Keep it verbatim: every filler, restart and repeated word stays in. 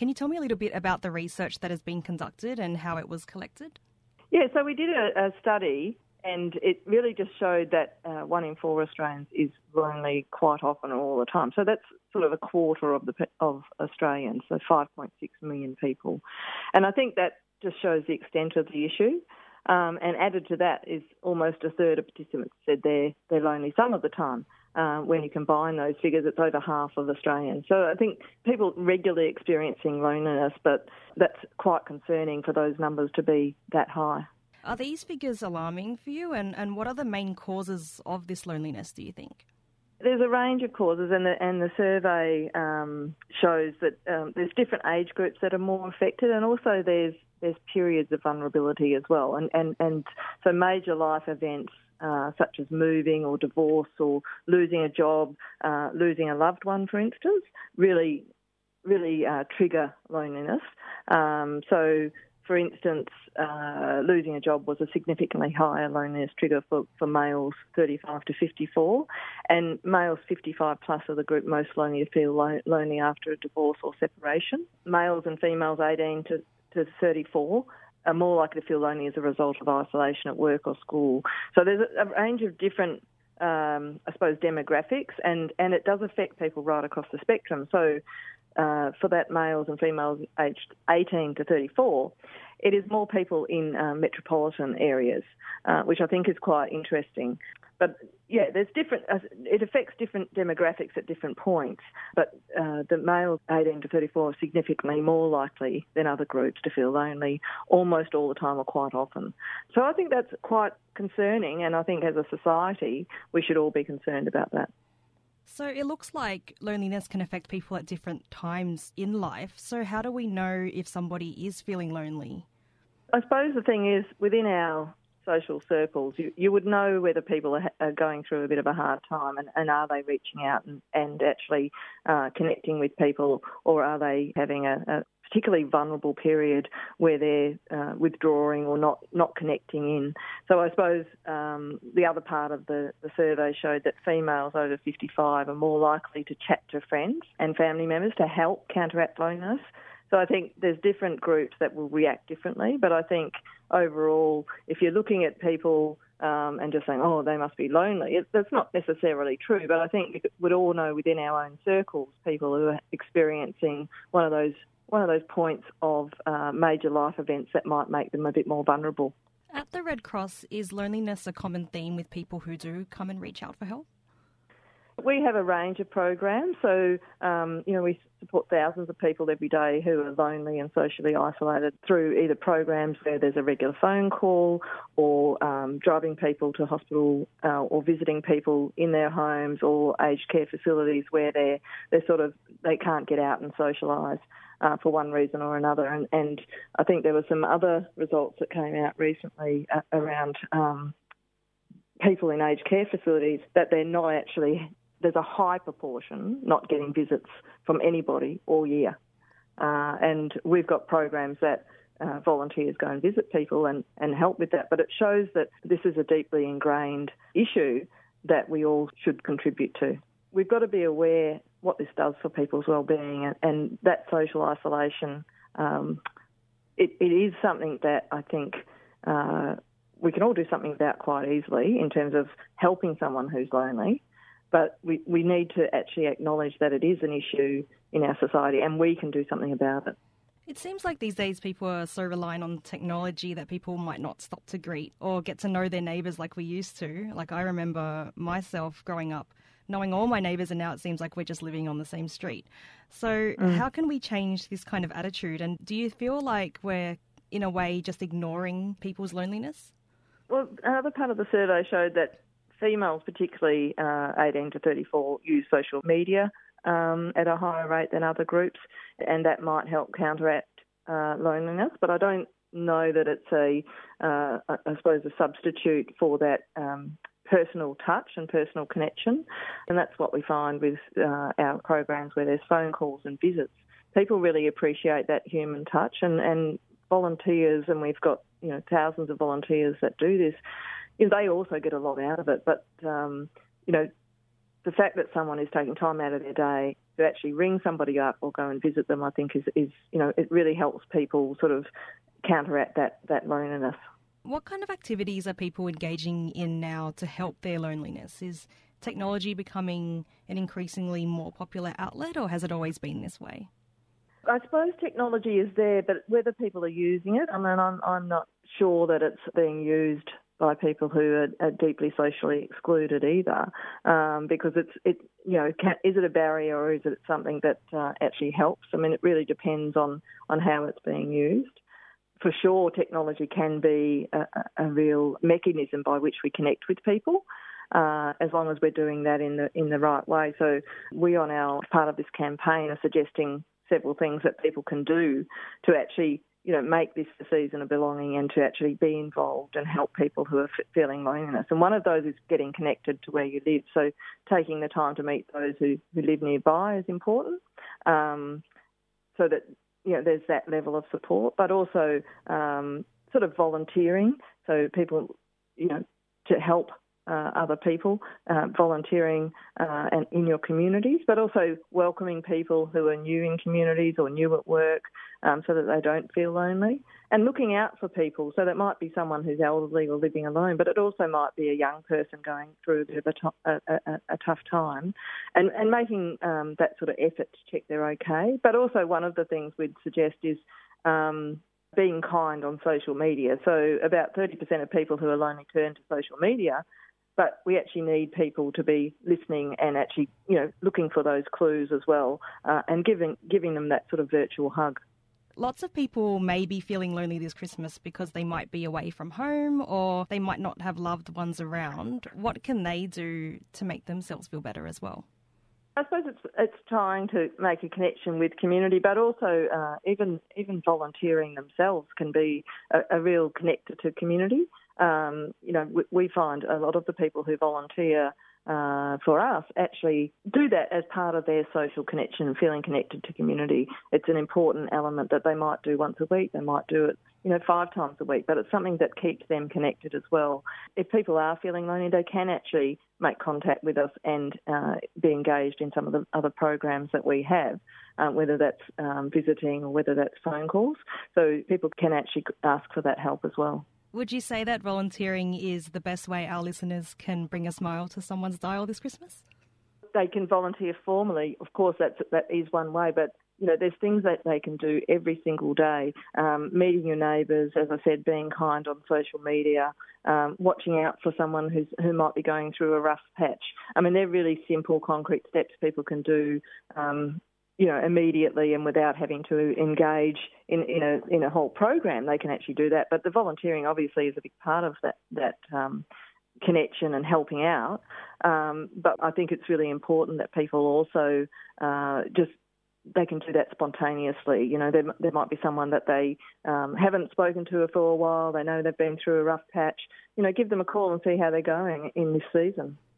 Can you tell me a little bit about the research that has been conducted and how it was collected? Yeah, so we did a, a study, and it really just showed that uh, one in four Australians is lonely quite often all the time. So that's sort of a quarter of the of Australians, so five point six million people. And I think that just shows the extent of the issue. Um, and added to that is almost a third of participants said they're, they're lonely some of the time. Uh, when you combine those figures, it's over half of Australians. So I think people regularly experiencing loneliness, but that's quite concerning for those numbers to be that high. Are these figures alarming for you, and, and what are the main causes of this loneliness, do you think? There's a range of causes, and the, and the survey um, shows that um, there's different age groups that are more affected, and also there's there's periods of vulnerability as well. And, and, and so major life events uh, such as moving or divorce or losing a job, uh, losing a loved one, for instance, really, really uh, trigger loneliness. Um, so, for instance, uh, losing a job was a significantly higher loneliness trigger for, for males thirty-five to fifty-four, and males fifty-five plus are the group most lonely to feel lo- lonely after a divorce or separation. Males and females eighteen to thirty-four are more likely to feel lonely as a result of isolation at work or school. So there's a, a range of different, um, I suppose, demographics, and, and it does affect people right across the spectrum. So uh, for that males and females aged eighteen to thirty-four, it is more people in uh, metropolitan areas, uh, which I think is quite interesting. But yeah, there's different. Uh, it affects different demographics at different points. But uh, the males eighteen to thirty-four are significantly more likely than other groups to feel lonely, almost all the time or quite often. So I think that's quite concerning, and I think as a society we should all be concerned about that. So it looks like loneliness can affect people at different times in life. So how do we know if somebody is feeling lonely? I suppose the thing is, within our social circles, you, you would know whether people are, are going through a bit of a hard time, and, and are they reaching out and, and actually uh, connecting with people, or are they having a, a particularly vulnerable period where they're uh, withdrawing or not, not connecting in. So I suppose um, the other part of the, the survey showed that females over fifty-five are more likely to chat to friends and family members to help counteract loneliness. So I think there's different groups that will react differently, but I think overall, if you're looking at people um, and just saying, oh, they must be lonely, it, that's not necessarily true, but I think we'd all know within our own circles people who are experiencing one of those one of those points of uh, major life events that might make them a bit more vulnerable. At the Red Cross, is loneliness a common theme with people who do come and reach out for help? We have a range of programs, so um, you know we support thousands of people every day who are lonely and socially isolated through either programs where there's a regular phone call, or um, driving people to hospital, uh, or visiting people in their homes, or aged care facilities where they're they're sort of they can't get out and socialise uh, for one reason or another. And, and I think there were some other results that came out recently uh, around um, people in aged care facilities that they're not actually. There's a high proportion not getting visits from anybody all year. Uh, and we've got programs that uh, volunteers go and visit people and, and help with that. But it shows that this is a deeply ingrained issue that we all should contribute to. We've got to be aware what this does for people's well-being, and, and that social isolation, um, it, it is something that I think uh, we can all do something about quite easily in terms of helping someone who's lonely. But we, we need to actually acknowledge that it is an issue in our society, and we can do something about it. It seems like these days people are so reliant on technology that people might not stop to greet or get to know their neighbours like we used to. Like I remember myself growing up, knowing all my neighbours, and now it seems like we're just living on the same street. So mm. how can we change this kind of attitude? And do you feel like we're, in a way, just ignoring people's loneliness? Well, another part of the survey showed that females, particularly uh, eighteen to thirty-four, use social media um, at a higher rate than other groups, and that might help counteract uh, loneliness. But I don't know that it's a, uh, I suppose, a substitute for that um, personal touch and personal connection. And that's what we find with uh, our programs where there's phone calls and visits. People really appreciate that human touch, and, and volunteers, and we've got you know thousands of volunteers that do this. You know, they also get a lot out of it, but, um, you know, the fact that someone is taking time out of their day to actually ring somebody up or go and visit them, I think is, is you know, it really helps people sort of counteract that, that loneliness. What kind of activities are people engaging in now to help their loneliness? Is technology becoming an increasingly more popular outlet, or has it always been this way? I suppose technology is there, but whether people are using it, I mean, I'm, I'm not sure that it's being used by people who are, are deeply socially excluded either, um, because it's, it, you know, can, is it a barrier or is it something that uh, actually helps? I mean, it really depends on, on how it's being used. For sure, technology can be a, a real mechanism by which we connect with people, uh, as long as we're doing that in the in the right way. So we, on our part of this campaign, are suggesting several things that people can do to actually, you know, make this the season of belonging and to actually be involved and help people who are f- feeling loneliness. And one of those is getting connected to where you live. So taking the time to meet those who, who live nearby is important, um, so that, you know, there's that level of support, but also um, sort of volunteering. So people, you know, to help uh, other people, uh, volunteering uh, and in your communities, but also welcoming people who are new in communities or new at work, um, so that they don't feel lonely, and looking out for people. So that might be someone who's elderly or living alone, but it also might be a young person going through a bit of a, to- a, a, a tough time, and, and making um, that sort of effort to check they're okay. But also one of the things we'd suggest is um, being kind on social media. So about thirty percent of people who are lonely turn to social media, but we actually need people to be listening and actually, you know, looking for those clues as well, uh, and giving giving them that sort of virtual hug. Lots of people may be feeling lonely this Christmas because they might be away from home or they might not have loved ones around. What can they do to make themselves feel better as well? I suppose it's it's trying to make a connection with community, but also uh, even even volunteering themselves can be a, a real connector to community. Um, you know, we, we find a lot of the people who volunteer uh, for us actually do that as part of their social connection and feeling connected to community. It's an important element that they might do once a week. They might do it, you know, five times a week, but it's something that keeps them connected as well. If people are feeling lonely, they can actually make contact with us and uh, be engaged in some of the other programs that we have, uh, whether that's um, visiting or whether that's phone calls. So people can actually ask for that help as well. Would you say that volunteering is the best way our listeners can bring a smile to someone's dial this Christmas? They can volunteer formally. Of course, that's, that is one way, but you know, there's things that they can do every single day. Um, meeting your neighbours, as I said, being kind on social media, um, watching out for someone who's, who might be going through a rough patch. I mean, they're really simple, concrete steps people can do, um, you know, immediately and without having to engage in, in a in a whole program. They can actually do that. But the volunteering obviously is a big part of that that um, connection and helping out. Um, but I think it's really important that people also uh, just they can do that spontaneously. You know, there there might be someone that they um, haven't spoken to for a while. They know they've been through a rough patch. You know, give them a call and see how they're going in this season.